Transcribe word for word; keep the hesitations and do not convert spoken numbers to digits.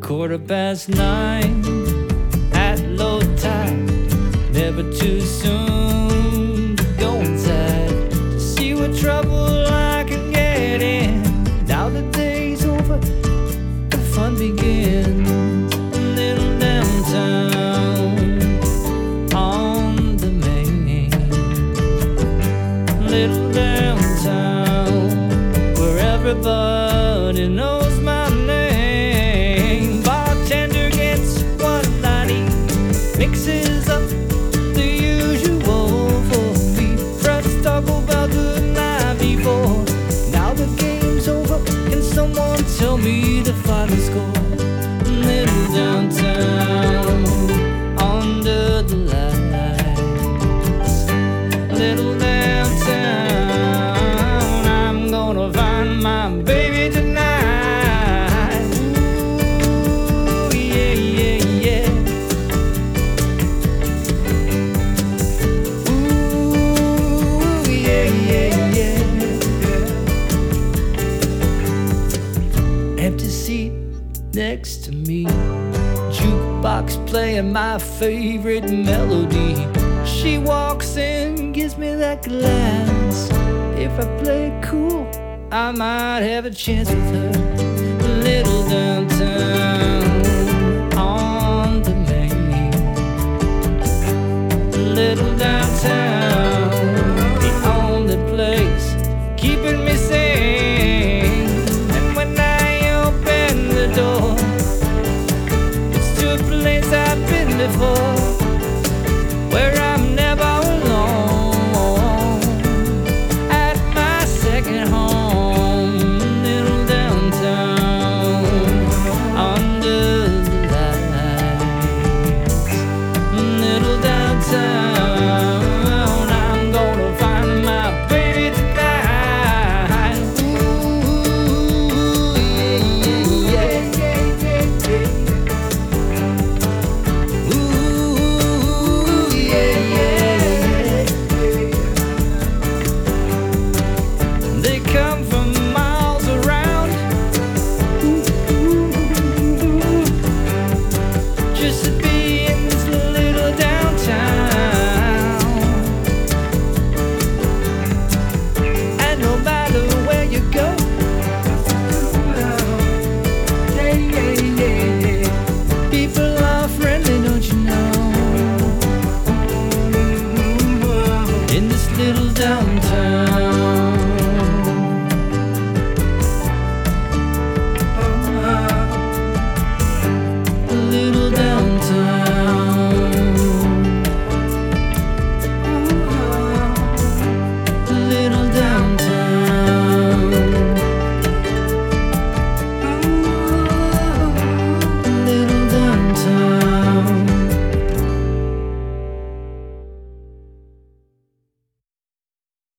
quarter past nine at low tide. Never too soon to go inside to see what trouble I can get in. Now the day's over, the fun begins. Little downtown on the main. Little downtown where everybody knows my name. Bartender gets what I need, mixes up the usual for me. Let's talk about the night before. Now the game's over, can someone tell me the final score? Little downtown under the lights. Little downtown, I'm gonna find my baby tonight. Ooh, yeah, yeah, yeah. Ooh, yeah, yeah, yeah. Empty seat next to me, jukebox playing my favorite melody. She walks in, gives me that glance. If I play it cool, I might have a chance with her. Little downtown